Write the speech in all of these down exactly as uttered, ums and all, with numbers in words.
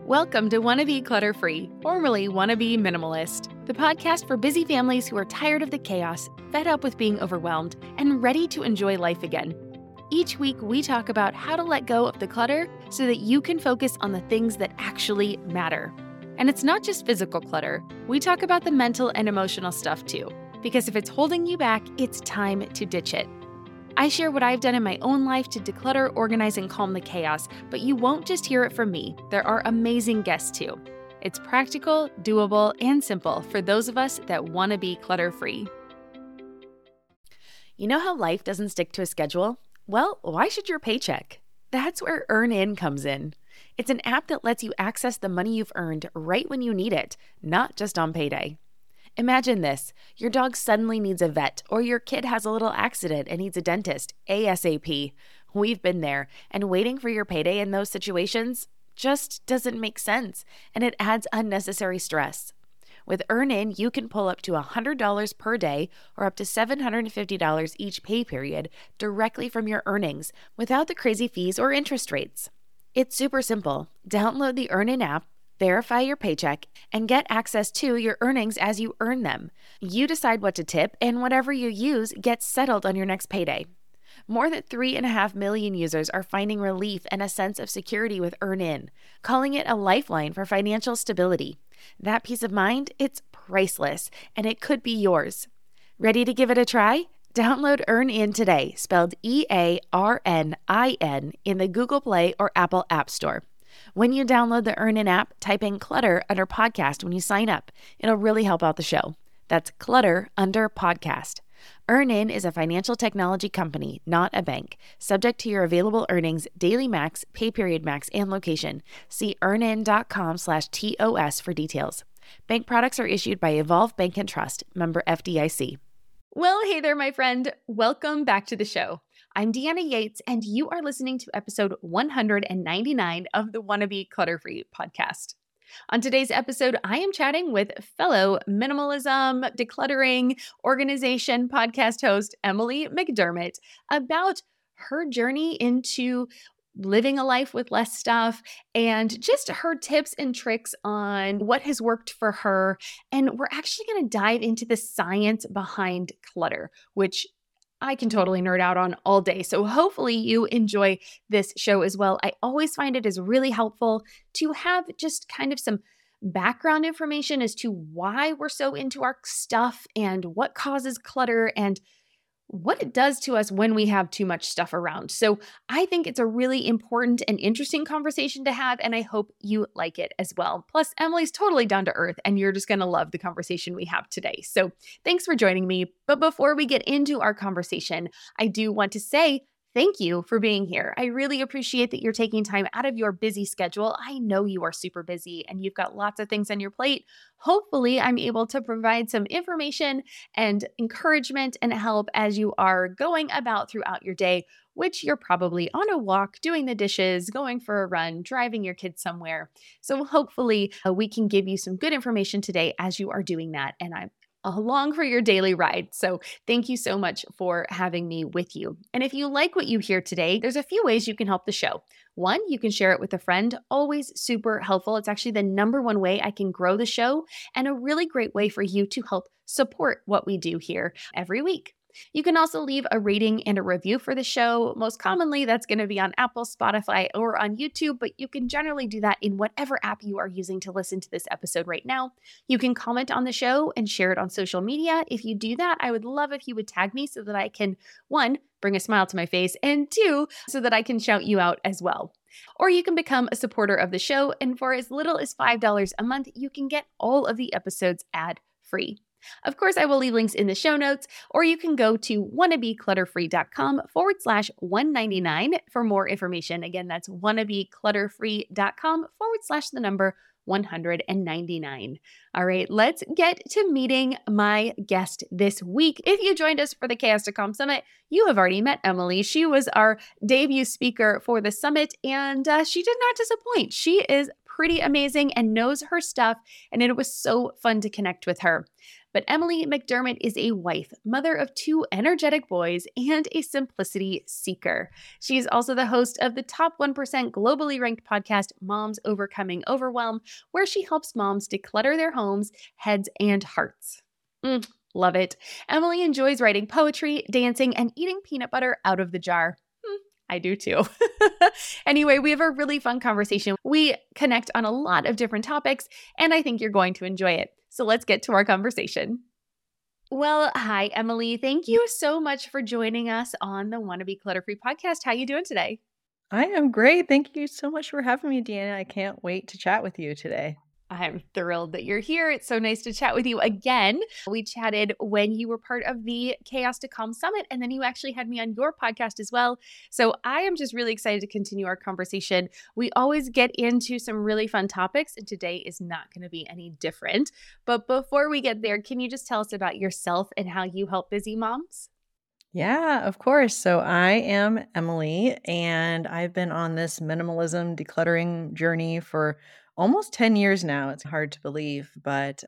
Welcome to Wanna Be Clutter-Free, formerly Wanna Be Minimalist, the podcast for busy families who are tired of the chaos, fed up with being overwhelmed, and ready to enjoy life again. Each week, we talk about how to let go of the clutter so that you can focus on the things that actually matter. And it's not just physical clutter. We talk about the mental and emotional stuff too, because if it's holding you back, it's time to ditch it. I share what I've done in my own life to declutter, organize, and calm the chaos, but you won't just hear it from me. There are amazing guests too. It's practical, doable, and simple for those of us that want to be clutter-free. You know how life doesn't stick to a schedule? Well, why should your paycheck? That's where EarnIn comes in. It's an app that lets you access the money you've earned right when you need it, not just on payday. Imagine this, your dog suddenly needs a vet, or your kid has a little accident and needs a dentist, ASAP. We've been there, and waiting for your payday in those situations just doesn't make sense, and it adds unnecessary stress. With EarnIn, you can pull up to one hundred dollars per day or up to seven hundred fifty dollars each pay period directly from your earnings without the crazy fees or interest rates. It's super simple. Download the EarnIn app, verify your paycheck, and get access to your earnings as you earn them. You decide what to tip, and whatever you use gets settled on your next payday. More than three and a half million users are finding relief and a sense of security with EarnIn, calling it a lifeline for financial stability. That peace of mind, it's priceless, and it could be yours. Ready to give it a try? Download EarnIn today, spelled E A R N I N, in the Google Play or Apple App Store. When you download the EarnIn app, type in clutter under podcast when you sign up. It'll really help out the show. That's clutter under podcast. EarnIn is a financial technology company, not a bank. Subject to your available earnings, daily max, pay period max, and location. See earnin.com slash TOS for details. Bank products are issued by Evolve Bank and Trust, member F D I C. Well, hey there, my friend. Welcome back to the show. I'm Deanna Yates, and you are listening to episode one hundred ninety-nine of the Wanna Be Clutter-Free podcast. On today's episode, I am chatting with fellow minimalism, decluttering, organization podcast host Emily McDermott about her journey into living a life with less stuff and just her tips and tricks on what has worked for her. And we're actually going to dive into the science behind clutter, which I can totally nerd out on all day. So hopefully you enjoy this show as well. I always find it is really helpful to have just kind of some background information as to why we're so into our stuff and what causes clutter and what it does to us when we have too much stuff around. So I think it's a really important and interesting conversation to have, and I hope you like it as well. Plus, Emily's totally down to earth, and you're just going to love the conversation we have today. So thanks for joining me. But before we get into our conversation, I do want to say thank you for being here. I really appreciate that you're taking time out of your busy schedule. I know you are super busy and you've got lots of things on your plate. Hopefully, I'm able to provide some information and encouragement and help as you are going about throughout your day, which you're probably on a walk, doing the dishes, going for a run, driving your kids somewhere. So hopefully, uh, we can give you some good information today as you are doing that. And I'm along for your daily ride. So thank you so much for having me with you. And if you like what you hear today, there's a few ways you can help the show. One, you can share it with a friend, always super helpful. It's actually the number one way I can grow the show and a really great way for you to help support what we do here every week. You can also leave a rating and a review for the show. Most commonly, that's going to be on Apple, Spotify, or on YouTube, but you can generally do that in whatever app you are using to listen to this episode right now. You can comment on the show and share it on social media. If you do that, I would love if you would tag me so that I can, one, bring a smile to my face, and two, so that I can shout you out as well. Or you can become a supporter of the show, and for as little as five dollars a month, you can get all of the episodes ad-free. Of course, I will leave links in the show notes, or you can go to wannabeclutterfree.com forward slash 199 for more information. Again, that's wannabeclutterfree.com forward slash the number one hundred ninety-nine. All right, let's get to meeting my guest this week. If you joined us for the Chaos to Calm Summit, you have already met Emily. She was our debut speaker for the summit, and uh, she did not disappoint. She is pretty amazing and knows her stuff, and it was so fun to connect with her. But Emily McDermott is a wife, mother of two energetic boys, and a simplicity seeker. She is also the host of the top one percent globally ranked podcast, Moms Overcoming Overwhelm, where she helps moms declutter their homes, heads, and hearts. Mm, love it. Emily enjoys writing poetry, dancing, and eating peanut butter out of the jar. Hmm, I do too. Anyway, we have a really fun conversation. We connect on a lot of different topics, and I think you're going to enjoy it. So let's get to our conversation. Well, hi, Emily. Thank you so much for joining us on the Wanna Be Clutter-Free podcast. How you doing today? I am great. Thank you so much for having me, Deanna. I can't wait to chat with you today. I'm thrilled that you're here. It's so nice to chat with you again. We chatted when you were part of the Chaos to Calm Summit, and then you actually had me on your podcast as well. So I am just really excited to continue our conversation. We always get into some really fun topics, and today is not going to be any different. But before we get there, can you just tell us about yourself and how you help busy moms? Yeah, of course. So I am Emily, and I've been on this minimalism decluttering journey for almost ten years now. It's hard to believe, but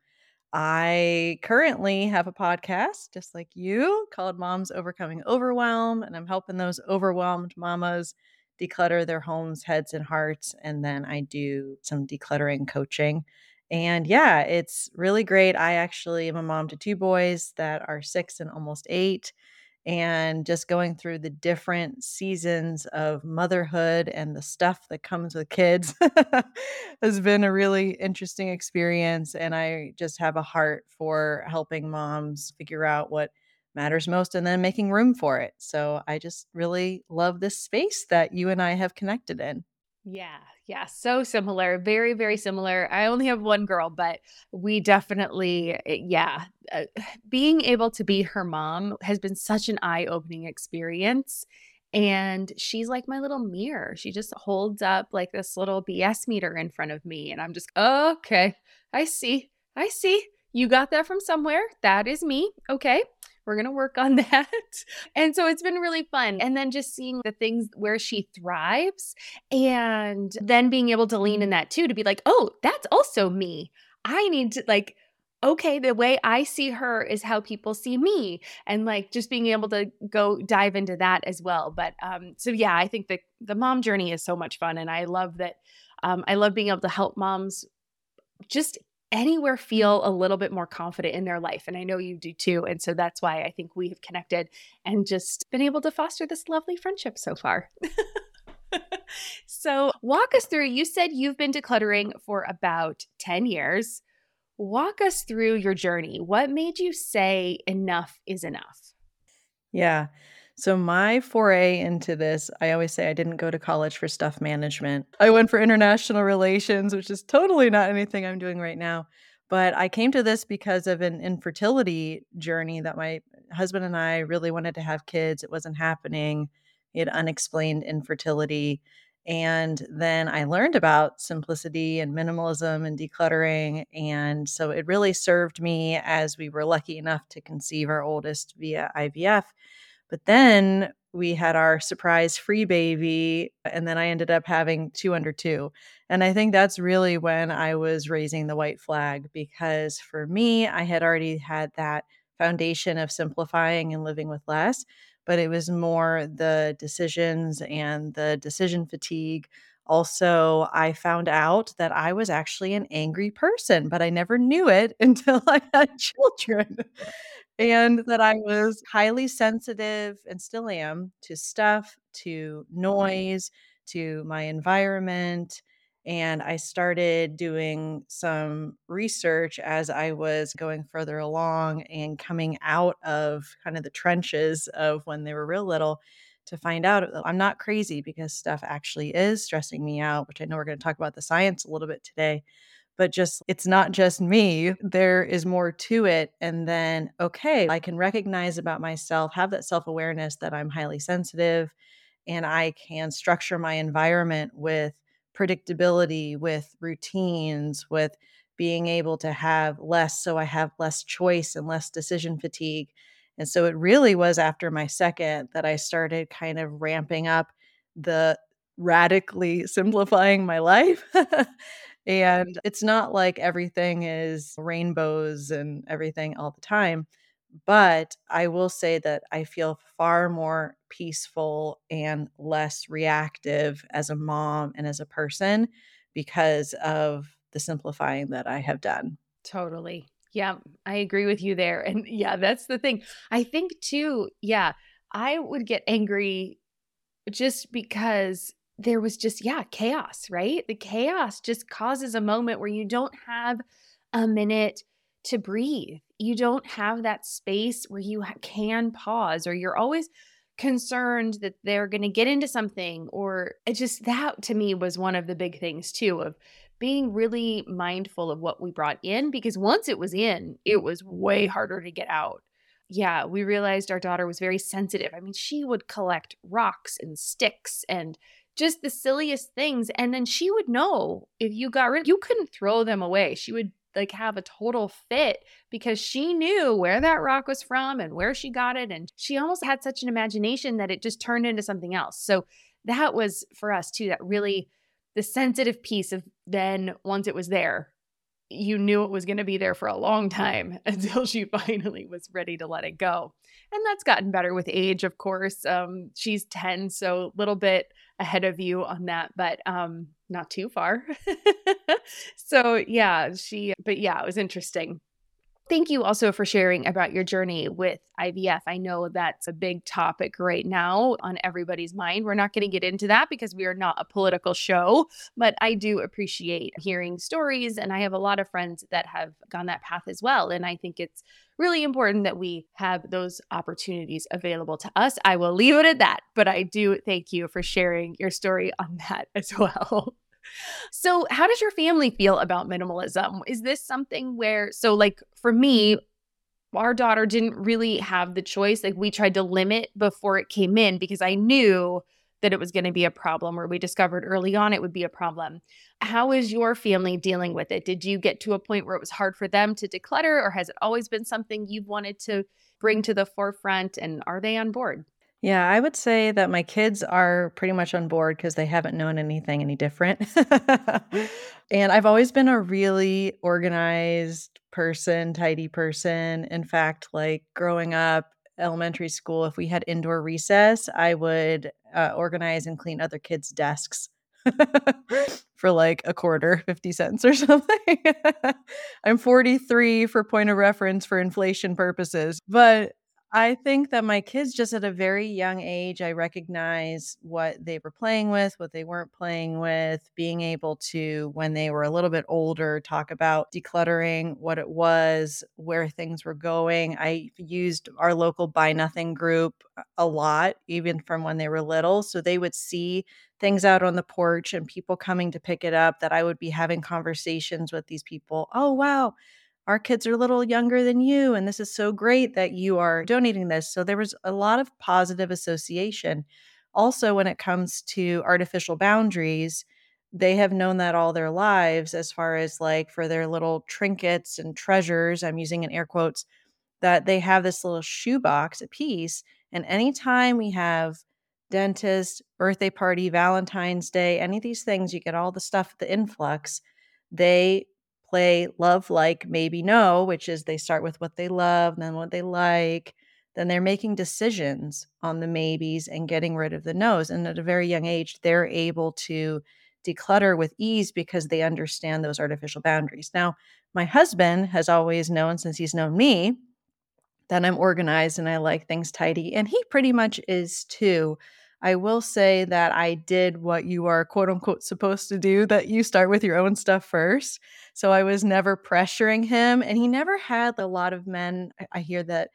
I currently have a podcast just like you called Moms Overcoming Overwhelm, and I'm helping those overwhelmed mamas declutter their homes, heads, and hearts. And then I do some decluttering coaching. And yeah, it's really great. I actually am a mom to two boys that are six and almost eight, and just going through the different seasons of motherhood and the stuff that comes with kids has been a really interesting experience. And I just have a heart for helping moms figure out what matters most and then making room for it. So I just really love this space that you and I have connected in. Yeah, yeah, so similar, very, very similar. I only have one girl, but we definitely, eh, yeah, uh, being able to be her mom has been such an eye-opening experience. And she's like my little mirror. She just holds up like this little B S meter in front of me. And I'm just, oh, okay, I see, I see. You got that from somewhere. That is me. Okay. We're going to work on that. And so it's been really fun. And then just seeing the things where she thrives and then being able to lean in that too, to be like, oh, that's also me. I need to like, okay, the way I see her is how people see me. And like just being able to go dive into that as well. But um, so yeah, I think the the mom journey is so much fun. And I love that. Um, I love being able to help moms just anywhere feel a little bit more confident in their life. And I know you do too. And so that's why I think we have connected and just been able to foster this lovely friendship so far. So walk us through, you said you've been decluttering for about ten years. Walk us through your journey. What made you say enough is enough? Yeah. So my foray into this, I always say I didn't go to college for stuff management. I went for international relations, which is totally not anything I'm doing right now. But I came to this because of an infertility journey that my husband and I really wanted to have kids. It wasn't happening. He had unexplained infertility. And then I learned about simplicity and minimalism and decluttering. And so it really served me as we were lucky enough to conceive our oldest via I V F. But then we had our surprise free baby, and then I ended up having two under two. And I think that's really when I was raising the white flag, because for me, I had already had that foundation of simplifying and living with less, but it was more the decisions and the decision fatigue. Also, I found out that I was actually an angry person, but I never knew it until I had children. And that I was highly sensitive and still am to stuff, to noise, to my environment. And I started doing some research as I was going further along and coming out of kind of the trenches of when they were real little, to find out that I'm not crazy, because stuff actually is stressing me out, which I know we're going to talk about the science a little bit today. But just, it's not just me. There is more to it. And then, okay, I can recognize about myself, have that self-awareness that I'm highly sensitive, and I can structure my environment with predictability, with routines, with being able to have less, so I have less choice and less decision fatigue. And so it really was after my second that I started kind of ramping up the radically simplifying my life. And it's not like everything is rainbows and everything all the time. But I will say that I feel far more peaceful and less reactive as a mom and as a person because of the simplifying that I have done. Totally. Yeah, I agree with you there. And yeah, that's the thing. I think too, yeah, I would get angry just because there was just, yeah, chaos, right? The chaos just causes a moment where you don't have a minute to breathe. You don't have that space where you ha- can pause, or you're always concerned that they're going to get into something. Or it just, that to me was one of the big things too, of being really mindful of what we brought in, because once it was in, it was way harder to get out. Yeah, we realized our daughter was very sensitive. I mean, she would collect rocks and sticks and just the silliest things. And then she would know if you got rid, you couldn't throw them away. She would like have a total fit because she knew where that rock was from and where she got it. And she almost had such an imagination that it just turned into something else. So that was for us too, that really the sensitive piece of then once it was there, you knew it was going to be there for a long time until she finally was ready to let it go. And that's gotten better with age, of course. Um, she's ten, so a little bit ahead of you on that, but um, not too far. So yeah, she, but yeah, it was interesting. Thank you also for sharing about your journey with I V F. I know that's a big topic right now on everybody's mind. We're not going to get into that because we are not a political show, but I do appreciate hearing stories. And I have a lot of friends that have gone that path as well. And I think it's really important that we have those opportunities available to us. I will leave it at that, but I do thank you for sharing your story on that as well. So, how does your family feel about minimalism? Is this something where, so like for me, our daughter didn't really have the choice. Like we tried to limit before it came in because I knew that it was going to be a problem, or we discovered early on it would be a problem. How is your family dealing with it? Did you get to a point where it was hard for them to declutter, or has it always been something you've wanted to bring to the forefront? And are they on board? Yeah, I would say that my kids are pretty much on board because they haven't known anything any different. And I've always been a really organized person, tidy person. In fact, like growing up, elementary school, if we had indoor recess, I would uh, organize and clean other kids' desks for like a quarter, fifty cents or something. I'm forty-three for point of reference for inflation purposes. But I think that my kids just at a very young age, I recognize what they were playing with, what they weren't playing with, being able to, when they were a little bit older, talk about decluttering, what it was, where things were going. I used our local Buy Nothing group a lot, even from when they were little. So they would see things out on the porch and people coming to pick it up, that I would be having conversations with these people. Oh, wow, our kids are a little younger than you, and this is so great that you are donating this. So there was a lot of positive association. Also, when it comes to artificial boundaries, they have known that all their lives, as far as like for their little trinkets and treasures, I'm using in air quotes, that they have this little shoebox, a piece. And anytime we have dentist, birthday party, Valentine's Day, any of these things, you get all the stuff at the influx. They play love, like, maybe, no, which is they start with what they love, and then what they like. Then they're making decisions on the maybes and getting rid of the no's. And at a very young age, they're able to declutter with ease because they understand those artificial boundaries. Now, my husband has always known, since he's known me, that I'm organized and I like things tidy, and he pretty much is too. I will say that I did what you are quote unquote supposed to do, that you start with your own stuff first. So I was never pressuring him, and he never had a lot of men. I I hear that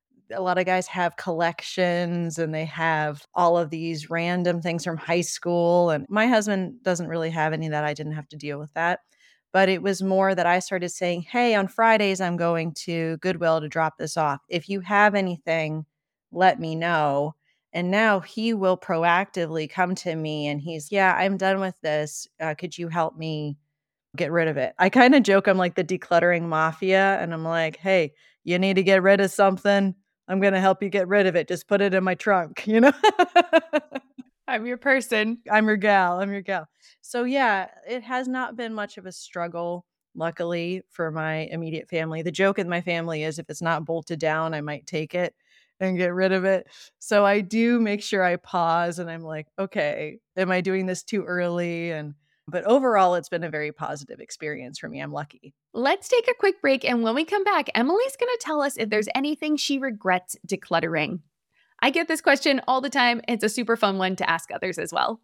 a lot of guys have collections and they have all of these random things from high school. And my husband doesn't really have any of that. I didn't have to deal with that. But it was more that I started saying, hey, on Fridays, I'm going to Goodwill to drop this off. If you have anything, let me know. And now he will proactively come to me and he's, yeah, I'm done with this. Uh, could you help me get rid of it? I kind of joke I'm like the decluttering mafia. And I'm like, hey, you need to get rid of something, I'm going to help you get rid of it. Just put it in my trunk, you know? I'm your person. I'm your gal. I'm your gal. So yeah, it has not been much of a struggle, luckily, for my immediate family. The joke in my family is if it's not bolted down, I might take it and get rid of it. So I do make sure I pause and I'm like, okay, am I doing this too early? And but overall, it's been a very positive experience for me. I'm lucky. Let's take a quick break, and when we come back, Emily's going to tell us if there's anything she regrets decluttering. I get this question all the time. It's a super fun one to ask others as well.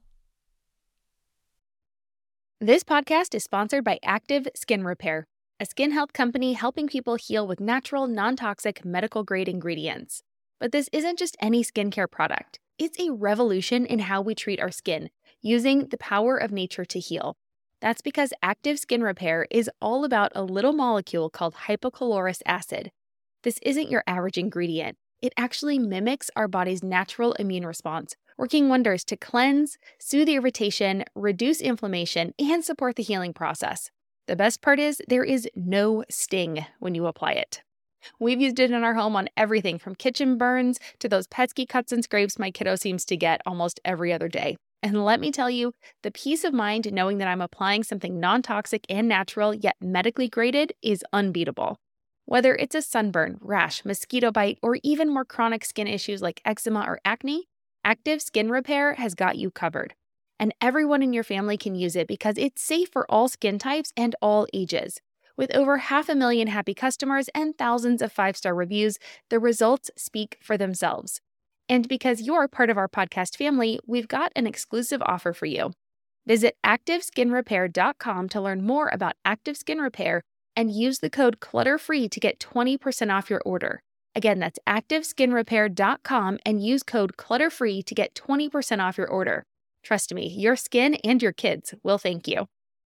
This podcast is sponsored by Active Skin Repair, a skin health company helping people heal with natural, non-toxic, medical-grade ingredients. But this isn't just any skincare product. It's a revolution in how we treat our skin, using the power of nature to heal. That's because Active Skin Repair is all about a little molecule called hypochlorous acid. This isn't your average ingredient. It actually mimics our body's natural immune response, working wonders to cleanse, soothe irritation, reduce inflammation, and support the healing process. The best part is there is no sting when you apply it. We've used it in our home on everything from kitchen burns to those pesky cuts and scrapes my kiddo seems to get almost every other day. And let me tell you, the peace of mind knowing that I'm applying something non-toxic and natural yet medically graded is unbeatable. Whether it's a sunburn, rash, mosquito bite, or even more chronic skin issues like eczema or acne, Active Skin Repair has got you covered. And everyone in your family can use it because it's safe for all skin types and all ages. With over half a million happy customers and thousands of five-star reviews, the results speak for themselves. And because you're part of our podcast family, we've got an exclusive offer for you. Visit active skin repair dot com to learn more about Active Skin Repair and use the code CLUTTERFREE to get twenty percent off your order. Again, that's active skin repair dot com and use code CLUTTERFREE to get twenty percent off your order. Trust me, your skin and your kids will thank you.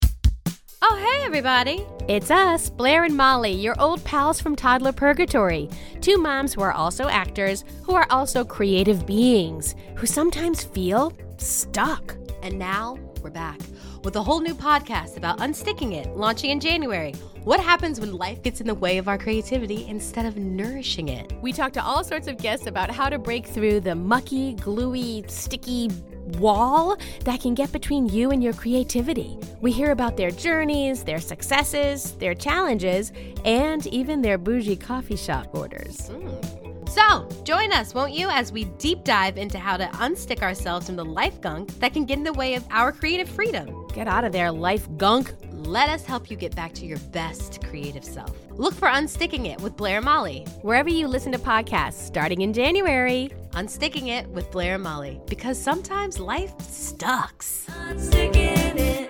Oh, hey, everybody. It's us, Blair and Molly, your old pals from Toddler Purgatory. Two moms who are also actors, who are also creative beings, who sometimes feel stuck. And now we're back with a whole new podcast about unsticking it, launching in January. What happens when life gets in the way of our creativity instead of nourishing it? We talk to all sorts of guests about how to break through the mucky, gluey, sticky wall that can get between you and your creativity. We hear about their journeys, their successes, their challenges, and even their bougie coffee shop orders. Mm. So, join us, won't you, as we deep dive into how to unstick ourselves from the life gunk that can get in the way of our creative freedom. Get out of there, life gunk. Let us help you get back to your best creative self. Look for Unsticking It with Blair and Molly, wherever you listen to podcasts, starting in January. Unsticking It with Blair and Molly, because sometimes life sucks. Unsticking it.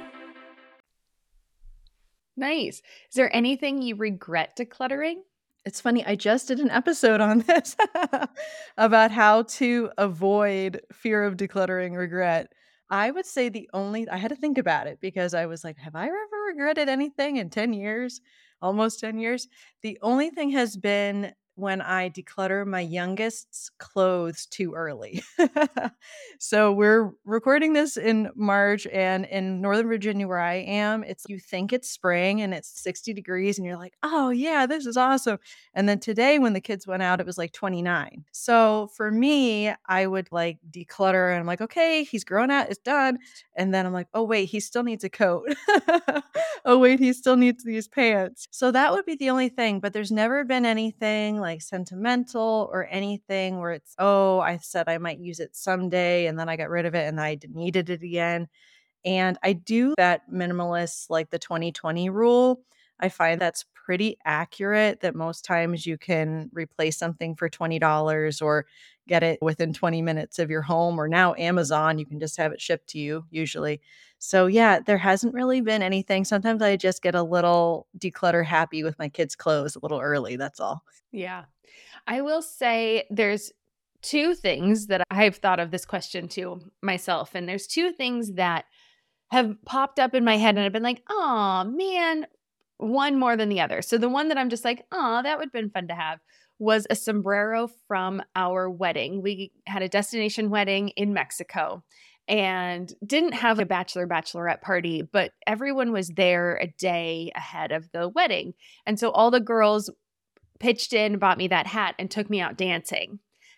Nice. Is there anything you regret decluttering? It's funny, I just did an episode on this about how to avoid fear of decluttering regret. I would say the only, I had to think about it because I was like, have I ever regretted anything in ten years? Almost ten years. The only thing has been when I declutter my youngest's clothes too early. So we're recording this in March, and in Northern Virginia where I am, it's you think it's spring and it's sixty degrees and you're like, oh yeah, this is awesome. And then today when the kids went out, it was like twenty-nine. So for me, I would like declutter and I'm like, okay, he's grown out, it's done. And then I'm like, oh wait, he still needs a coat. Oh wait, he still needs these pants. So that would be the only thing, but there's never been anything like sentimental or anything where it's, oh, I said I might use it someday and then I got rid of it and I needed it again. And I do that minimalist, like the twenty twenty rule. I find that's pretty accurate, that most times you can replace something for twenty dollars or get it within twenty minutes of your home, or now Amazon, you can just have it shipped to you usually. So yeah, there hasn't really been anything. Sometimes I just get a little declutter happy with my kids' clothes a little early. That's all. Yeah. I will say there's two things that I've thought of this question to myself. And there's two things that have popped up in my head and I've been like, oh man, one more than the other. So the one that I'm just like, oh, that would have been fun to have was a sombrero from our wedding. We had a destination wedding in Mexico and didn't have a bachelor bachelorette party, but everyone was there a day ahead of the wedding. And so all the girls pitched in, bought me that hat and took me out dancing.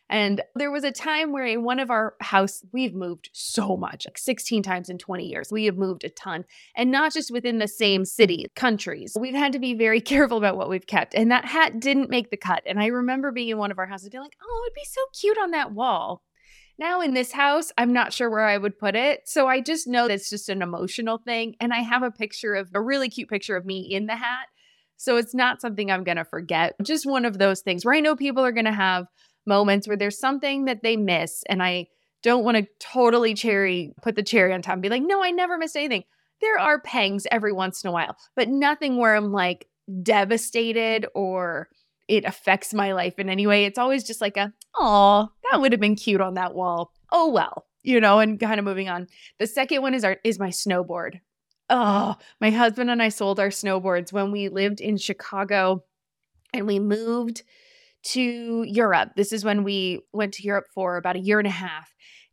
And there was a time where in one of our house, we've moved so much, like sixteen times in twenty years. We have moved a ton, and not just within the same city, countries. We've had to be very careful about what we've kept. And that hat didn't make the cut. And I remember being in one of our houses being like, oh, it'd be so cute on that wall. Now in this house, I'm not sure where I would put it. So I just know that's just an emotional thing. And I have a picture of a really cute picture of me in the hat. So it's not something I'm going to forget. Just one of those things where I know people are going to have moments where there's something that they miss. And I don't want to totally cherry, put the cherry on top and be like, no, I never missed anything. There are pangs every once in a while, but nothing where I'm like devastated or it affects my life in any way. It's always just like a, oh, that would have been cute on that wall. Oh, well, you know, and kind of moving on. The second one is our is my snowboard. Oh, my husband and I sold our snowboards when we lived in Chicago and we moved to Europe. This is when we went to Europe for about a year and a half.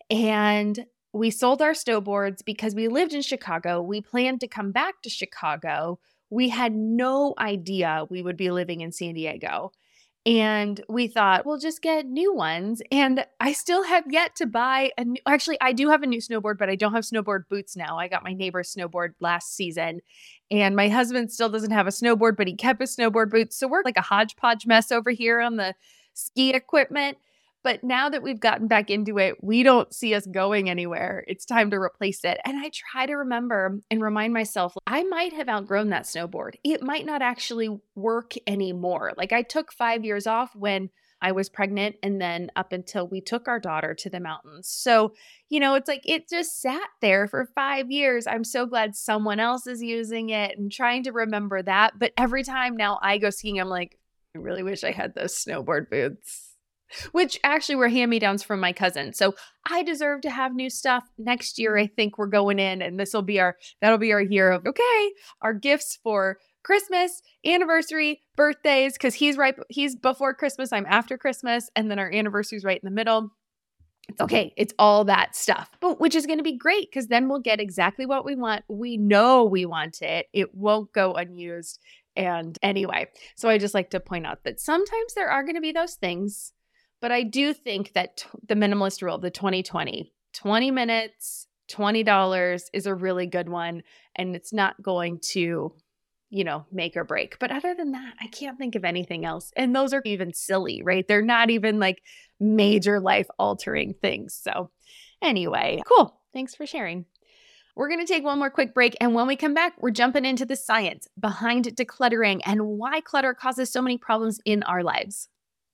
And we sold our snowboards because we lived in Chicago. We planned to come back to Chicago. We had no idea we would be living in San Diego. And we thought, we'll just get new ones. And I still have yet to buy a new, actually, I do have a new snowboard, but I don't have snowboard boots now. I got my neighbor's snowboard last season. And my husband still doesn't have a snowboard, but he kept his snowboard boots. So we're like a hodgepodge mess over here on the ski equipment. But now that we've gotten back into it, we don't see us going anywhere. It's time to replace it. And I try to remember and remind myself, I might have outgrown that snowboard. It might not actually work anymore. Like I took five years off when I was pregnant and then up until we took our daughter to the mountains. So, you know, it's like it just sat there for five years. I'm so glad someone else is using it and trying to remember that. But every time now I go skiing, I'm like, I really wish I had those snowboard boots. Which actually were hand-me-downs from my cousin. So I deserve to have new stuff. Next year, I think we're going in and this will be our, that'll be our year of, okay, our gifts for Christmas, anniversary, birthdays, because he's right, he's before Christmas, I'm after Christmas, and then our anniversary's right in the middle. It's okay. It's all that stuff, but which is going to be great because then we'll get exactly what we want. We know we want it. It won't go unused. And anyway, so I just like to point out that sometimes there are going to be those things. But I do think that t- the minimalist rule, the twenty twenty, twenty minutes, twenty dollars is a really good one. And it's not going to, you know, make or break. But other than that, I can't think of anything else. And those are even silly, right? They're not even like major life altering things. So anyway, cool. Thanks for sharing. We're going to take one more quick break. And when we come back, we're jumping into the science behind decluttering and why clutter causes so many problems in our lives.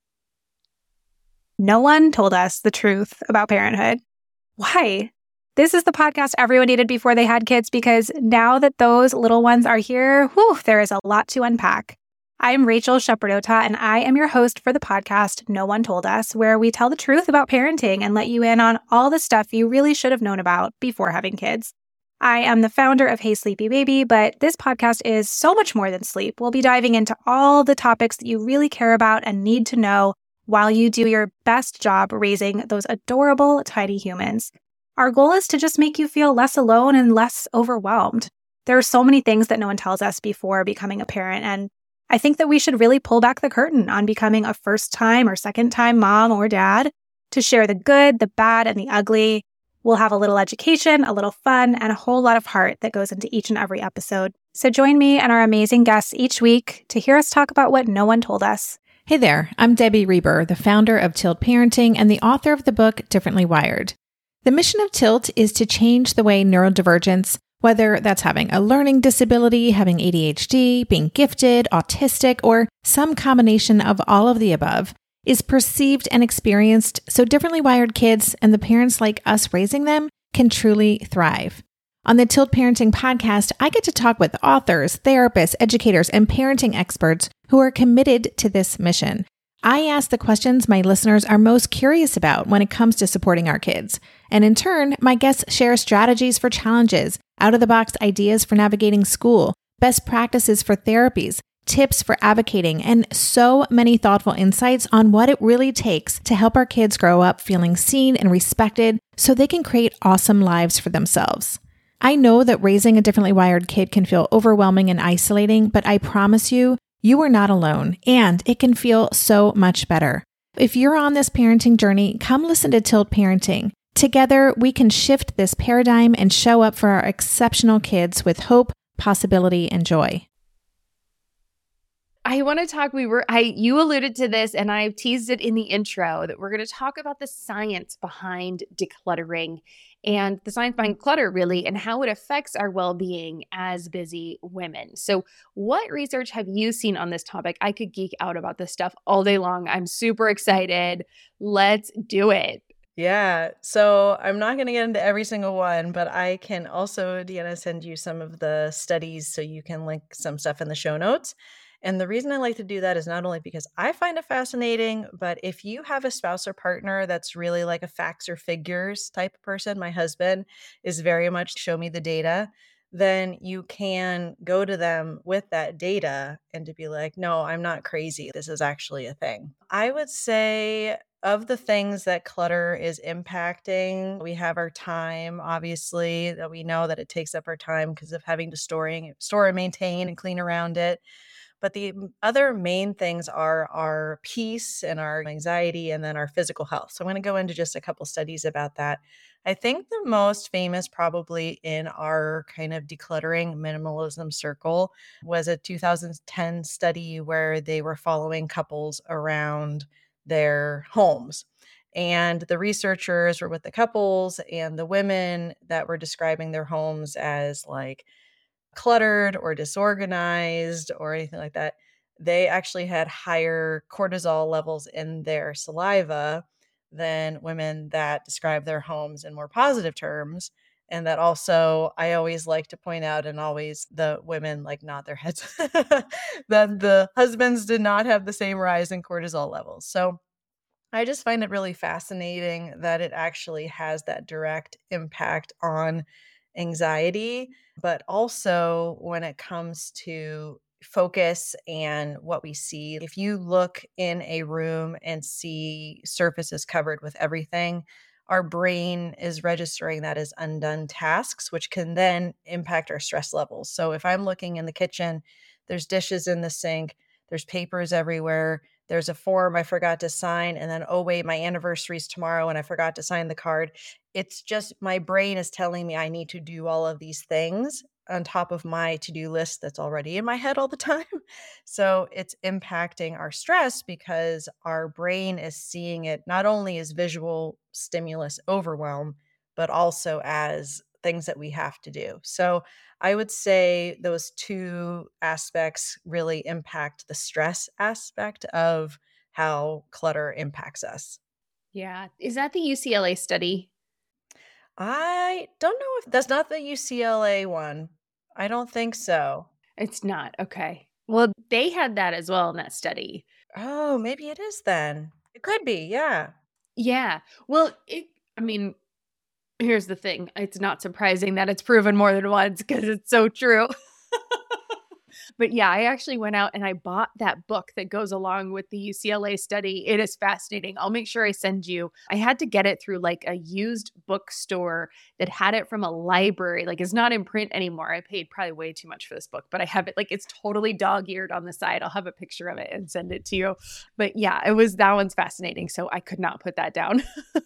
No one told us the truth about parenthood. Why? This is the podcast everyone needed before they had kids because now that those little ones are here, whew, there is a lot to unpack. I'm Rachel Shepardota, and I am your host for the podcast No One Told Us, where we tell the truth about parenting and let you in on all the stuff you really should have known about before having kids. I am the founder of Hey Sleepy Baby, but this podcast is so much more than sleep. We'll be diving into all the topics that you really care about and need to know while you do your best job raising those adorable, tiny humans. Our goal is to just make you feel less alone and less overwhelmed. There are so many things that no one tells us before becoming a parent, and I think that we should really pull back the curtain on becoming a first-time or second-time mom or dad to share the good, the bad, and the ugly. We'll have a little education, a little fun, and a whole lot of heart that goes into each and every episode. So join me and our amazing guests each week to hear us talk about what no one told us. Hey there, I'm Debbie Reber, the founder of Tilt Parenting and the author of the book Differently Wired. The mission of Tilt is to change the way neurodivergence, whether that's having a learning disability, having A D H D, being gifted, autistic, or some combination of all of the above, is perceived and experienced so differently wired kids and the parents like us raising them can truly thrive. On the Tilt Parenting podcast, I get to talk with authors, therapists, educators, and parenting experts who are committed to this mission. I ask the questions my listeners are most curious about when it comes to supporting our kids. And in turn, my guests share strategies for challenges, out-of-the-box ideas for navigating school, best practices for therapies, tips for advocating, and so many thoughtful insights on what it really takes to help our kids grow up feeling seen and respected so they can create awesome lives for themselves. I know that raising a differently wired kid can feel overwhelming and isolating, but I promise you, you are not alone, and it can feel so much better. If you're on this parenting journey, come listen to Tilt Parenting. Together, we can shift this paradigm and show up for our exceptional kids with hope, possibility, and joy. I want to talk, we were, I, you alluded to this and I teased it in the intro that we're going to talk about the science behind decluttering and the science behind clutter really and how it affects our well-being as busy women. So what research have you seen on this topic? I could geek out about this stuff all day long. I'm super excited. Let's do it. Yeah. So I'm not going to get into every single one, but I can also, Deanna, send you some of the studies so you can link some stuff in the show notes. And the reason I like to do that is not only because I find it fascinating, but if you have a spouse or partner that's really like a facts or figures type of person, my husband is very much show me the data, then you can go to them with that data and to be like, no, I'm not crazy. This is actually a thing. I would say of the things that clutter is impacting, we have our time, obviously, that we know that it takes up our time because of having to storing, store and maintain and clean around it. But the other main things are our peace and our anxiety and then our physical health. So I'm going to go into just a couple studies about that. I think the most famous probably in our kind of decluttering minimalism circle was a two thousand ten study where they were following couples around their homes. And the researchers were with the couples and the women that were describing their homes as like cluttered or disorganized or anything like that, they actually had higher cortisol levels in their saliva than women that describe their homes in more positive terms. And that also, I always like to point out, and always the women like nod their heads, that the husbands did not have the same rise in cortisol levels. So I just find it really fascinating that it actually has that direct impact on anxiety, but also when it comes to focus and what we see. If you look in a room and see surfaces covered with everything, our brain is registering that as undone tasks, which can then impact our stress levels. So if I'm looking in the kitchen, there's dishes in the sink, there's papers everywhere, there's a form I forgot to sign, and then, oh, wait, my anniversary's tomorrow and I forgot to sign the card. It's just my brain is telling me I need to do all of these things on top of my to-do list that's already in my head all the time. So it's impacting our stress because our brain is seeing it not only as visual stimulus overwhelm, but also as things that we have to do. So I would say those two aspects really impact the stress aspect of how clutter impacts us. Yeah. Is that the U C L A study? I don't know if that's not the U C L A one. I don't think so. It's not. Okay. Well, they had that as well in that study. Oh, maybe it is then. It could be. Yeah. Yeah. Well, it, I mean, here's the thing. It's not surprising that it's proven more than once because it's so true. But yeah, I actually went out and I bought that book that goes along with the U C L A study. It is fascinating. I'll make sure I send you. I had to get it through like a used bookstore that had it from a library. Like it's not in print anymore. I paid probably way too much for this book, but I have it like it's totally dog-eared on the side. I'll have a picture of it and send it to you. But yeah, it was that one's fascinating. So I could not put that down.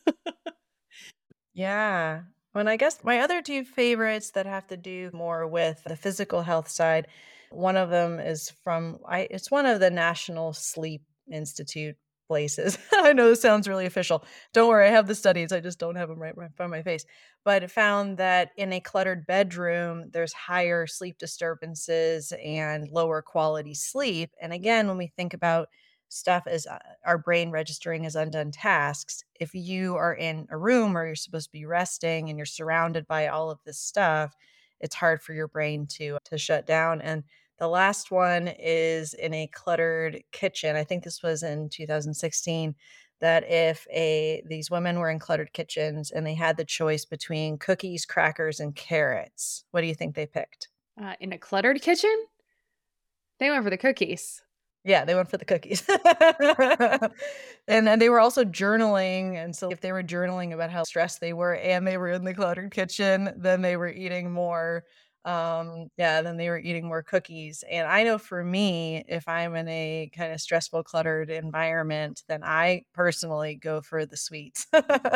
Yeah. And I guess my other two favorites that have to do more with the physical health side, one of them is from, I, it's one of the National Sleep Institute places. I know this sounds really official. Don't worry, I have the studies. I just don't have them right, right in front of my face. But it found that in a cluttered bedroom, there's higher sleep disturbances and lower quality sleep. And again, when we think about stuff as uh, our brain registering as undone tasks, if you are in a room where you're supposed to be resting and you're surrounded by all of this stuff, it's hard for your brain to to shut down. And the last one is in a cluttered kitchen. I think this was in two thousand sixteen, that if a these women were in cluttered kitchens and they had the choice between cookies, crackers, and carrots, what do you think they picked? Uh, in a cluttered kitchen? They went for the cookies. Yeah, they went for the cookies. And then they were also journaling. And so if they were journaling about how stressed they were and they were in the cluttered kitchen, then they were eating more Um, yeah, then they were eating more cookies. And I know for me, if I'm in a kind of stressful, cluttered environment, then I personally go for the sweets.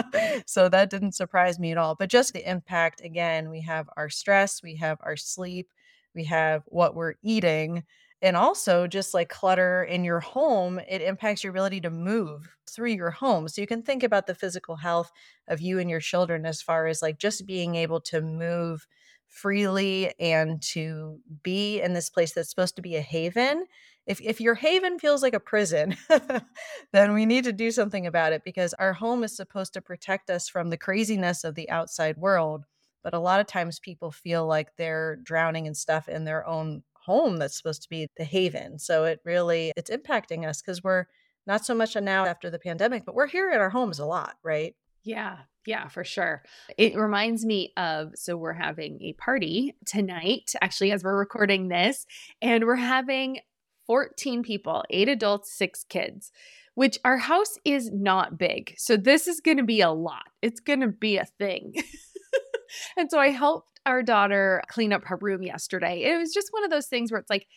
So that didn't surprise me at all. But just the impact, again, we have our stress, we have our sleep, we have what we're eating. And also, just like clutter in your home, it impacts your ability to move through your home. So you can think about the physical health of you and your children as far as like just being able to move freely and to be in this place that's supposed to be a haven. If if your haven feels like a prison, then we need to do something about it, because our home is supposed to protect us from the craziness of the outside world. But a lot of times people feel like they're drowning in stuff in their own home that's supposed to be the haven. So it really it's impacting us because we're not so much now after the pandemic, but we're here in our homes a lot, right? Yeah, yeah, for sure. It reminds me of, so we're having a party tonight, actually, as we're recording this, and we're having fourteen people, eight adults, six kids, which our house is not big. So this is going to be a lot. It's going to be a thing. And so I helped our daughter clean up her room yesterday. It was just one of those things where it's like,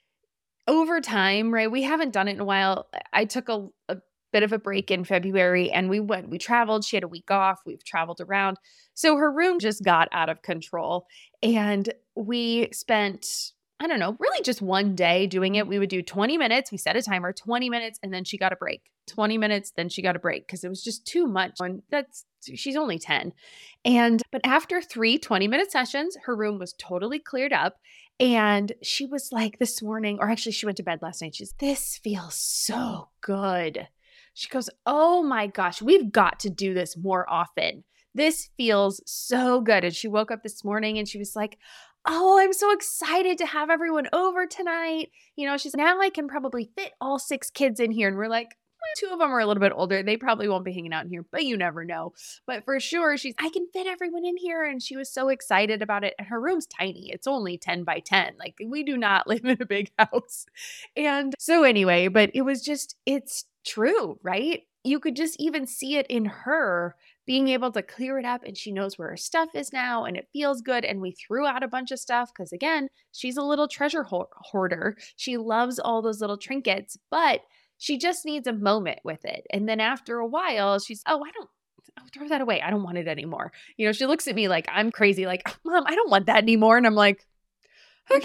over time, right? We haven't done it in a while. I took a, a bit of a break in February and we went, we traveled. She had a week off. We've traveled around. So her room just got out of control. And we spent, I don't know, really just one day doing it. We would do twenty minutes. We set a timer, twenty minutes, and then she got a break. twenty minutes, then she got a break because it was just too much. And that's, she's only ten. And, but after three twenty minute sessions, her room was totally cleared up. And she was like this morning, or actually she went to bed last night. She's, this feels so good. She goes, oh my gosh, we've got to do this more often. This feels so good. And she woke up this morning and she was like, oh, I'm so excited to have everyone over tonight. You know, she's, now I can probably fit all six kids in here. And we're like, well, two of them are a little bit older. They probably won't be hanging out in here, but you never know. But for sure, she's, I can fit everyone in here. And she was so excited about it. And her room's tiny. It's only ten by ten. Like, we do not live in a big house. And so anyway, but it was just, it's true, right? You could just even see it in her being able to clear it up, and she knows where her stuff is now and it feels good. And we threw out a bunch of stuff because, again, she's a little treasure hoarder. She loves all those little trinkets, but she just needs a moment with it. And then after a while, she's, oh, I don't, I'll throw that away. I don't want it anymore. You know, she looks at me like I'm crazy, like, Mom, I don't want that anymore. And I'm like, okay,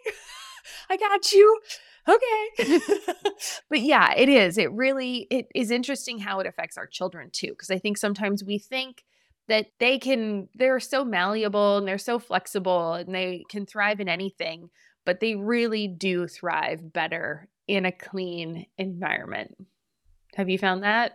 I got you. Okay. But yeah, it is. It really, it is interesting how it affects our children too. Because I think sometimes we think that they can, they're so malleable and they're so flexible and they can thrive in anything, but they really do thrive better in a clean environment. Have you found that?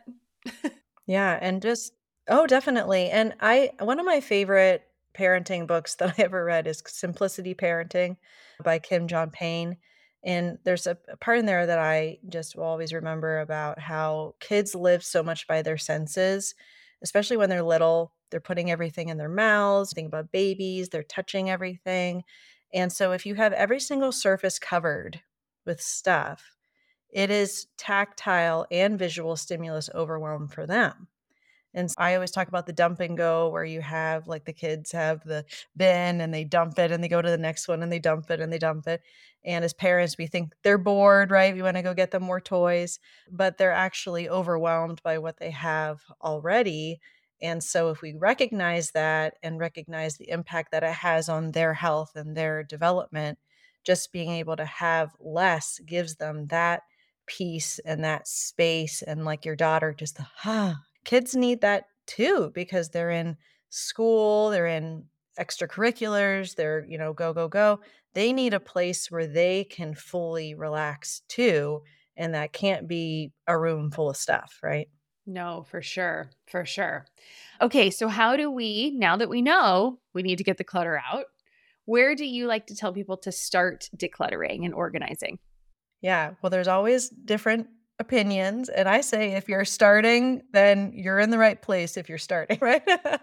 Yeah. And just, oh, definitely. And I, one of my favorite parenting books that I ever read is Simplicity Parenting by Kim John Payne. And there's a, a part in there that I just will always remember about how kids live so much by their senses, especially when they're little. They're putting everything in their mouths. Think about babies, they're touching everything. And so if you have every single surface covered with stuff, it is tactile and visual stimulus overwhelm for them. And I always talk about the dump and go, where you have like the kids have the bin and they dump it and they go to the next one and they dump it and they dump it. And as parents, we think they're bored, right? We want to go get them more toys, but they're actually overwhelmed by what they have already. And so if we recognize that and recognize the impact that it has on their health and their development, just being able to have less gives them that peace and that space. And like your daughter, just the, ah, kids need that too, because they're in school, they're in extracurriculars, they're, you know, go, go, go. They need a place where they can fully relax too. And that can't be a room full of stuff, right? No, for sure. For sure. Okay. So how do we, now that we know we need to get the clutter out, where do you like to tell people to start decluttering and organizing? Yeah. Well, there's always different opinions. And I say, if you're starting, then you're in the right place if you're starting, right?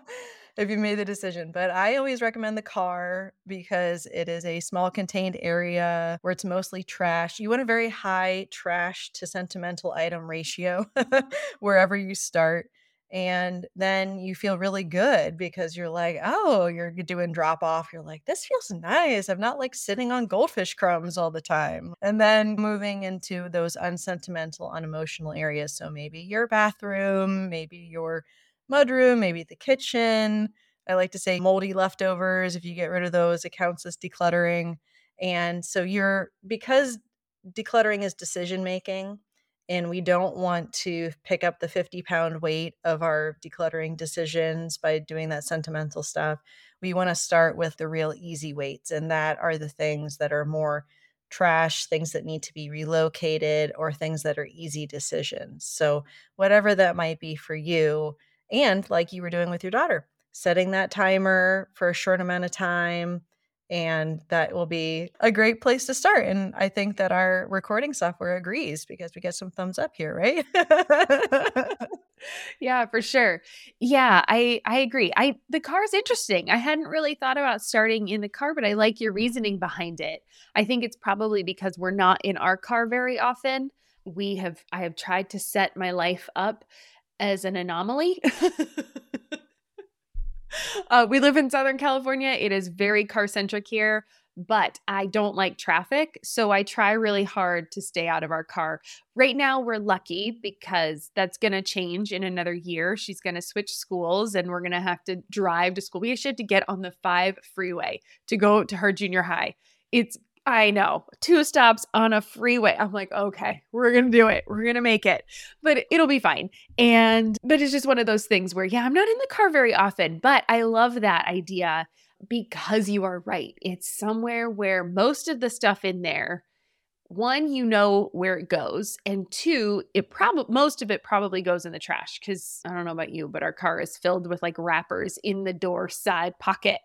If you made the decision. But I always recommend the car because it is a small contained area where it's mostly trash. You want a very high trash to sentimental item ratio wherever you start. And then you feel really good because you're like, oh, you're doing drop off. You're like, this feels nice. I'm not like sitting on goldfish crumbs all the time. And then moving into those unsentimental, unemotional areas. So maybe your bathroom, maybe your mudroom, maybe the kitchen. I like to say moldy leftovers. If you get rid of those, it counts as decluttering. And so you're, because decluttering is decision making, and we don't want to pick up the fifty pound weight of our decluttering decisions by doing that sentimental stuff. We want to start with the real easy weights. And that are the things that are more trash, things that need to be relocated, or things that are easy decisions. So whatever that might be for you, and like you were doing with your daughter, setting that timer for a short amount of time, and that will be a great place to start. And I think that our recording software agrees because we get some thumbs up here, right? Yeah, for sure. Yeah, I I agree. I the car is interesting. I hadn't really thought about starting in the car, but I like your reasoning behind it. I think it's probably because we're not in our car very often. We have I have tried to set my life up as an anomaly. Uh, we live in Southern California. It is very car-centric here, but I don't like traffic. So I try really hard to stay out of our car. Right now, we're lucky because that's going to change in another year. She's going to switch schools and we're going to have to drive to school. We actually had to get on the five freeway to go to her junior high. It's I know, two stops on a freeway. I'm like, okay, we're going to do it. We're going to make it, but it'll be fine. And, but it's just one of those things where, yeah, I'm not in the car very often, but I love that idea because you are right. It's somewhere where most of the stuff in there, one, you know where it goes. And two, it probably, most of it probably goes in the trash. Cause I don't know about you, but our car is filled with like wrappers in the door side pocket.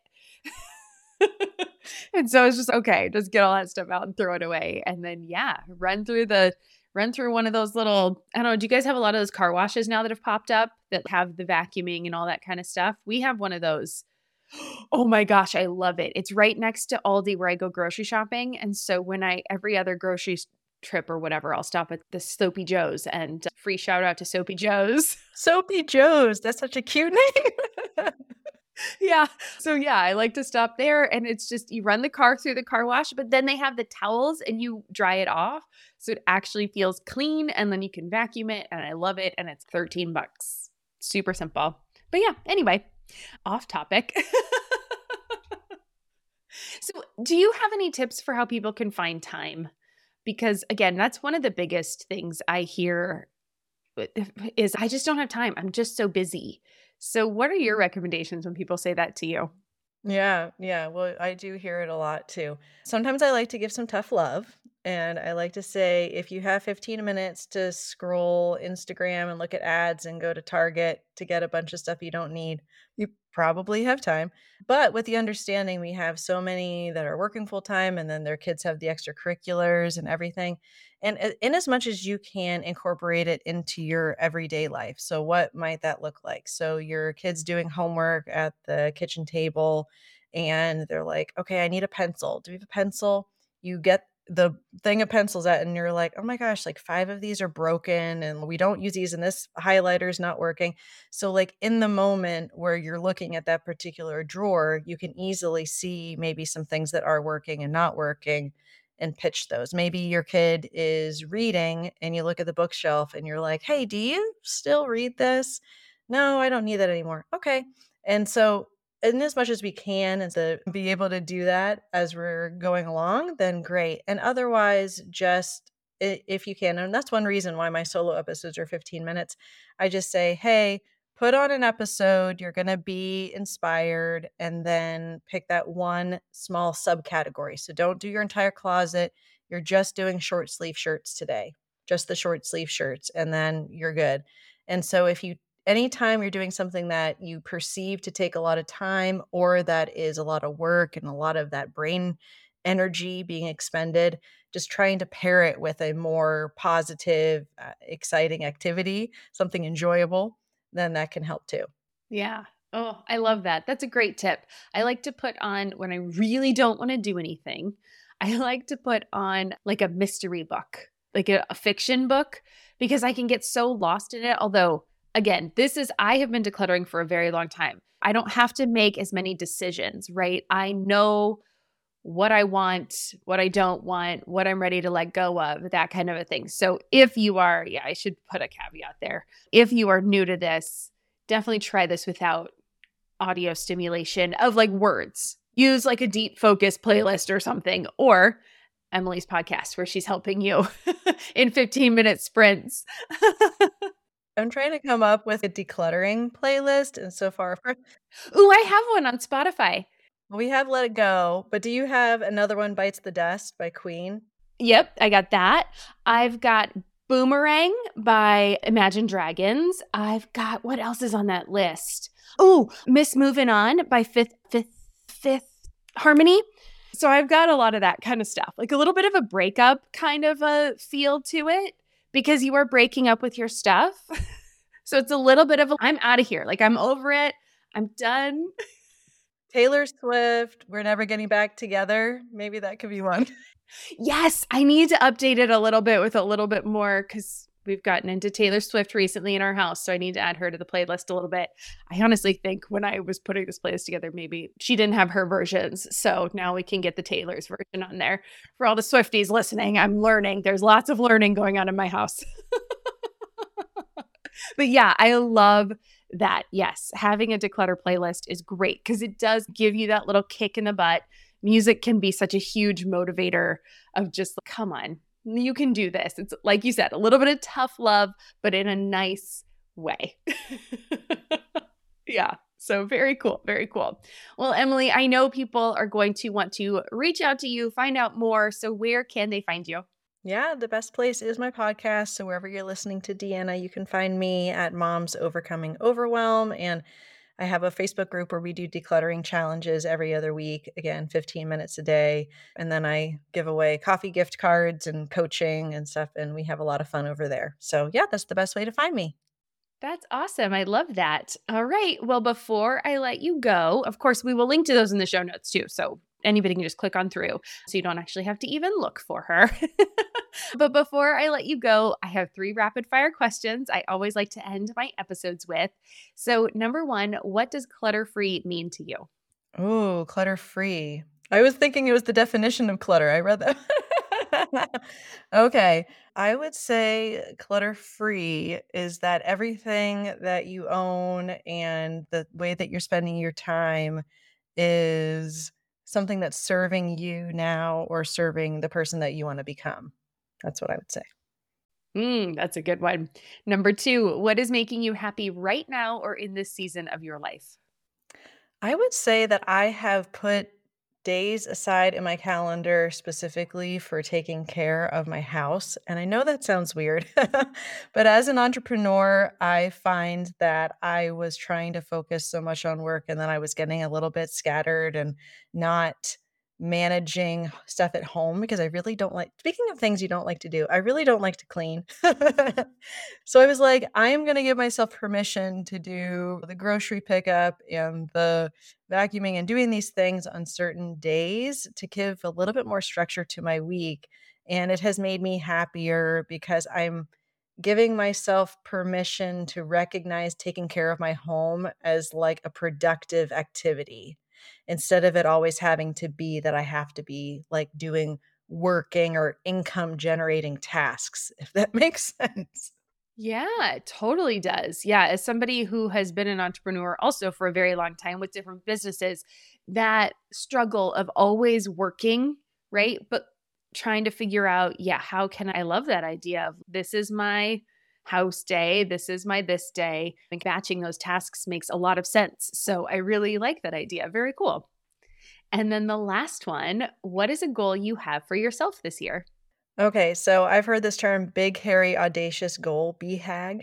And so it's just, okay, just get all that stuff out and throw it away. And then, yeah, run through the, run through one of those little, I don't know, do you guys have a lot of those car washes now that have popped up that have the vacuuming and all that kind of stuff? We have one of those. Oh my gosh, I love it. It's right next to Aldi where I go grocery shopping. And so when I, every other grocery trip or whatever, I'll stop at the Soapy Joe's, and free shout out to Soapy Joe's. Soapy Joe's. That's such a cute name. Yeah. So yeah, I like to stop there, and it's just, you run the car through the car wash, but then they have the towels and you dry it off. So it actually feels clean, and then you can vacuum it, and I love it. And it's thirteen bucks. Super simple. But yeah, anyway, off topic. So do you have any tips for how people can find time? Because again, that's one of the biggest things I hear is I just don't have time. I'm just so busy. So what are your recommendations when people say that to you? Yeah, yeah. Well, I do hear it a lot too. Sometimes I like to give some tough love. And I like to say, if you have fifteen minutes to scroll Instagram and look at ads and go to Target to get a bunch of stuff you don't need, you probably have time. But with the understanding we have so many that are working full time, and then their kids have the extracurriculars and everything. And in as much as you can incorporate it into your everyday life. So what might that look like? So your kid's doing homework at the kitchen table and they're like, okay, I need a pencil. Do we have a pencil? You get the thing of pencils out and you're like, oh my gosh, like five of these are broken and we don't use these and this highlighter's not working. So like in the moment where you're looking at that particular drawer, you can easily see maybe some things that are working and not working and pitch those. Maybe your kid is reading and you look at the bookshelf and you're like, hey, do you still read this? No, I don't need that anymore. Okay. And so in as much as we can and to be able to do that as we're going along, then great. And otherwise, just if you can, and that's one reason why my solo episodes are fifteen minutes, I just say, hey, put on an episode, you're going to be inspired, and then pick that one small subcategory. So don't do your entire closet. You're just doing short sleeve shirts today, just the short sleeve shirts, and then you're good. And so if you anytime you're doing something that you perceive to take a lot of time or that is a lot of work and a lot of that brain energy being expended, just trying to pair it with a more positive, uh, exciting activity, something enjoyable, then that can help too. Yeah. Oh, I love that. That's a great tip. I like to put on, when I really don't want to do anything, I like to put on like a mystery book, like a, a fiction book, because I can get so lost in it. Although again, this is, I have been decluttering for a very long time. I don't have to make as many decisions, right? I know what I want, what I don't want, what I'm ready to let go of, that kind of a thing. So if you are, yeah, I should put a caveat there. If you are new to this, definitely try this without audio stimulation of like words. Use like a deep focus playlist or something, or Emily's podcast where she's helping you in fifteen minute sprints. I'm trying to come up with a decluttering playlist. And so far, of course, Ooh, I have one on Spotify. we have Let It Go, but do you have another one, Bites the Dust by Queen? Yep, I got that. I've got Boomerang by Imagine Dragons. I've got, what else is on that list? Ooh, Miss Moving On by Fifth Fifth Fifth Harmony. So I've got a lot of that kind of stuff, like a little bit of a breakup kind of a feel to it because you are breaking up with your stuff. So it's a little bit of a, I'm out of here. Like I'm over it. I'm done. Taylor Swift, We're Never Getting Back Together. Maybe that could be one. Yes, I need to update it a little bit with a little bit more because we've gotten into Taylor Swift recently in our house. So I need to add her to the playlist a little bit. I honestly think when I was putting this playlist together, maybe she didn't have her versions. So now we can get the Taylor's version on there. For all the Swifties listening, I'm learning. There's lots of learning going on in my house. But yeah, I love that. Yes, having a declutter playlist is great because it does give you that little kick in the butt. Music can be such a huge motivator of just, come on, you can do this. It's like you said, a little bit of tough love, but in a nice way. Yeah. So very cool. Very cool. Well, Emily, I know people are going to want to reach out to you, find out more. So where can they find you? Yeah, the best place is my podcast. So wherever you're listening to Deanna, you can find me at Moms Overcoming Overwhelm. And I have a Facebook group where we do decluttering challenges every other week. Again, fifteen minutes a day. And then I give away coffee gift cards and coaching and stuff. And we have a lot of fun over there. So yeah, that's the best way to find me. That's awesome. I love that. All right. Well, before I let you go, of course, we will link to those in the show notes too. So anybody can just click on through so you don't actually have to even look for her. But before I let you go, I have three rapid fire questions I always like to end my episodes with. So number one, what does clutter-free mean to you? Oh, clutter-free. I was thinking it was the definition of clutter. I read that. Okay. I would say clutter-free is that everything that you own and the way that you're spending your time is something that's serving you now or serving the person that you want to become. That's what I would say. Mm, that's a good one. Number two, what is making you happy right now or in this season of your life? I would say that I have put days aside in my calendar specifically for taking care of my house. And I know that sounds weird, but as an entrepreneur, I find that I was trying to focus so much on work and then I was getting a little bit scattered and not managing stuff at home because I really don't like, speaking of things you don't like to do, I really don't like to clean. So I was like, I am going to give myself permission to do the grocery pickup and the vacuuming and doing these things on certain days to give a little bit more structure to my week. And it has made me happier because I'm giving myself permission to recognize taking care of my home as like a productive activity instead of it always having to be that I have to be like doing working or income generating tasks, if that makes sense. Yeah, it totally does. Yeah, as somebody who has been an entrepreneur also for a very long time with different businesses, that struggle of always working, right? But trying to figure out, yeah, how can I love that idea of this is my house day, this is my this day. I think batching those tasks makes a lot of sense. So I really like that idea. Very cool. And then the last one, what is a goal you have for yourself this year? Okay, so I've heard this term big, hairy, audacious goal, B HAG.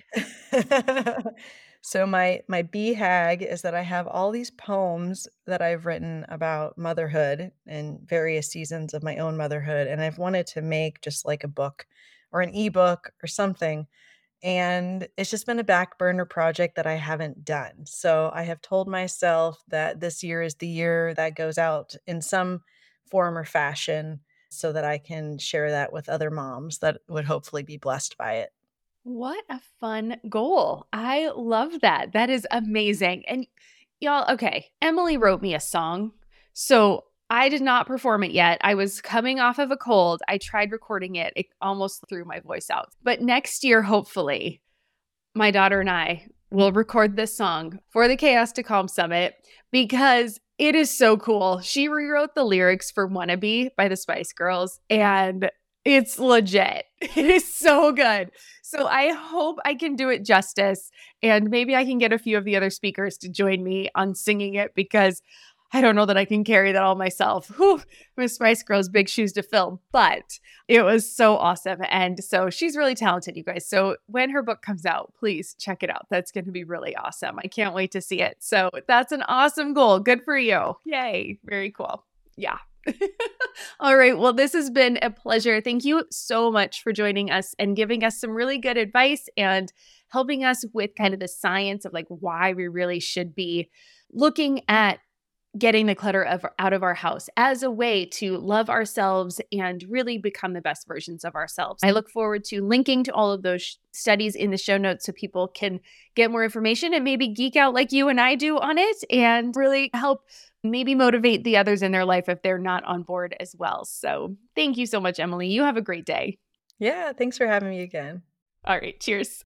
So my my B HAG is that I have all these poems that I've written about motherhood and various seasons of my own motherhood, and I've wanted to make just like a book or an ebook or something. And it's just been a back burner project that I haven't done. So I have told myself that this year is the year that goes out in some form or fashion so that I can share that with other moms that would hopefully be blessed by it. What a fun goal. I love that. That is amazing. And y'all, okay, Emily wrote me a song. So I did not perform it yet. I was coming off of a cold. I tried recording it. It almost threw my voice out. But next year, hopefully, my daughter and I will record this song for the Chaos to Calm Summit because it is so cool. She rewrote the lyrics for Wannabe by the Spice Girls, and it's legit. It is so good. So I hope I can do it justice, and maybe I can get a few of the other speakers to join me on singing it because I don't know that I can carry that all myself. Whew, Miss Spice Girls, big shoes to fill, but it was so awesome. And so she's really talented, you guys. So when her book comes out, please check it out. That's going to be really awesome. I can't wait to see it. So that's an awesome goal. Good for you. Yay. Very cool. Yeah. All right. Well, this has been a pleasure. Thank you so much for joining us and giving us some really good advice and helping us with kind of the science of like why we really should be looking at getting the clutter of, out of our house as a way to love ourselves and really become the best versions of ourselves. I look forward to linking to all of those sh- studies in the show notes so people can get more information and maybe geek out like you and I do on it and really help maybe motivate the others in their life if they're not on board as well. So thank you so much, Emily. You have a great day. Yeah, thanks for having me again. All right, cheers.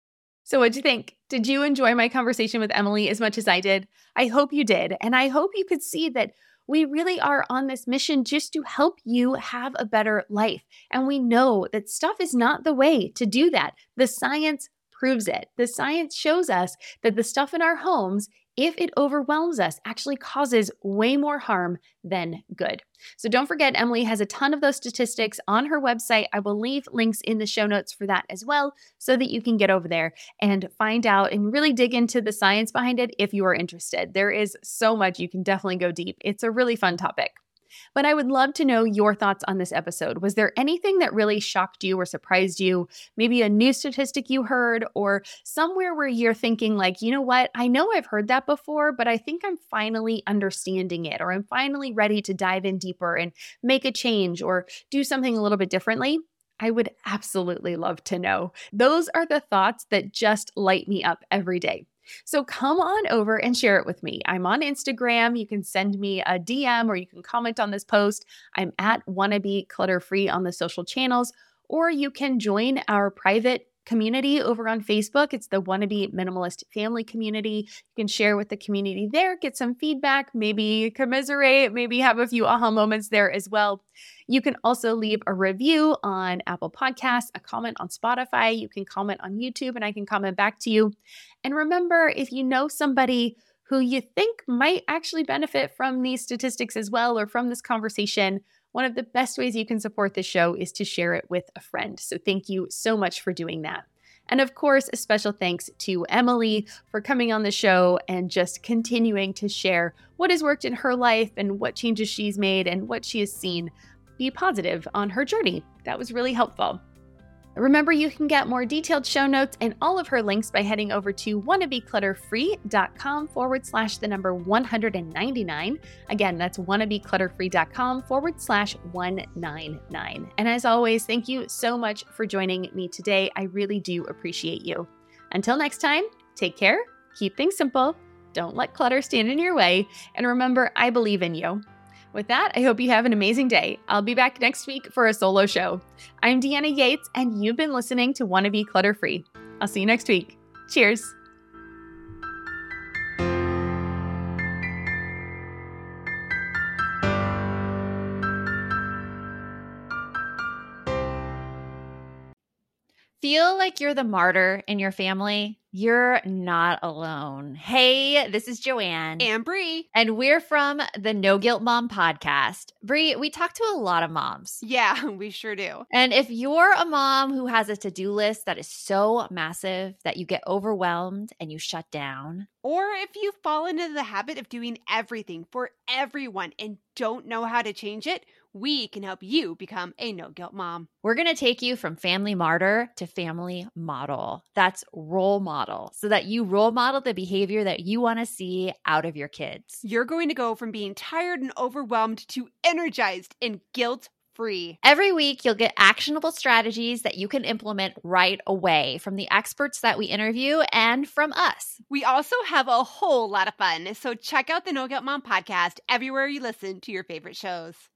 So what'd you think? Did you enjoy my conversation with Emily as much as I did? I hope you did. And I hope you could see that we really are on this mission just to help you have a better life. And we know that stuff is not the way to do that. The science proves it. The science shows us that the stuff in our homes, if it overwhelms us, actually causes way more harm than good. So don't forget, Emily has a ton of those statistics on her website. I will leave links in the show notes for that as well, so that you can get over there and find out and really dig into the science behind it if you are interested. There is so much. You can definitely go deep. It's a really fun topic. But I would love to know your thoughts on this episode. Was there anything that really shocked you or surprised you? Maybe a new statistic you heard or somewhere where you're thinking like, you know what? I know I've heard that before, but I think I'm finally understanding it, or I'm finally ready to dive in deeper and make a change or do something a little bit differently. I would absolutely love to know. Those are the thoughts that just light me up every day. So come on over and share it with me. I'm on Instagram. You can send me a D M or you can comment on this post. I'm at Wannabe Clutter Free on the social channels, or you can join our private community over on Facebook. It's the Wannabe Minimalist Family Community. You can share with the community there, get some feedback, maybe commiserate, maybe have a few aha moments there as well. You can also leave a review on Apple Podcasts, a comment on Spotify. You can comment on YouTube and I can comment back to you. And remember, if you know somebody who you think might actually benefit from these statistics as well, or from this conversation, one of the best ways you can support this show is to share it with a friend. So thank you so much for doing that. And of course, a special thanks to Emily for coming on the show and just continuing to share what has worked in her life and what changes she's made and what she has seen be positive on her journey. That was really helpful. Remember, you can get more detailed show notes and all of her links by heading over to wannabeclutterfree.com forward slash the number one ninety-nine. Again, that's wannabeclutterfree.com forward slash one ninety-nine. And as always, thank you so much for joining me today. I really do appreciate you. Until next time, take care, keep things simple, don't let clutter stand in your way, and remember, I believe in you. With that, I hope you have an amazing day. I'll be back next week for a solo show. I'm Deanna Yates, and you've been listening to Wannabe Clutter Free. I'll see you next week. Cheers. Feel like you're the martyr in your family? You're not alone. Hey, this is Joanne. And Bree. And we're from the No Guilt Mom podcast. Bree, we talk to a lot of moms. Yeah, we sure do. And if you're a mom who has a to-do list that is so massive that you get overwhelmed and you shut down, or if you fall into the habit of doing everything for everyone and don't know how to change it, we can help you become a no-guilt mom. we're going to take you from family martyr to family model. That's role model, so that you role model the behavior that you want to see out of your kids. You're going to go from being tired and overwhelmed to energized and guilt free. Every week, you'll get actionable strategies that you can implement right away from the experts that we interview and from us. We also have a whole lot of fun, so check out the No Guilt Mom podcast everywhere you listen to your favorite shows.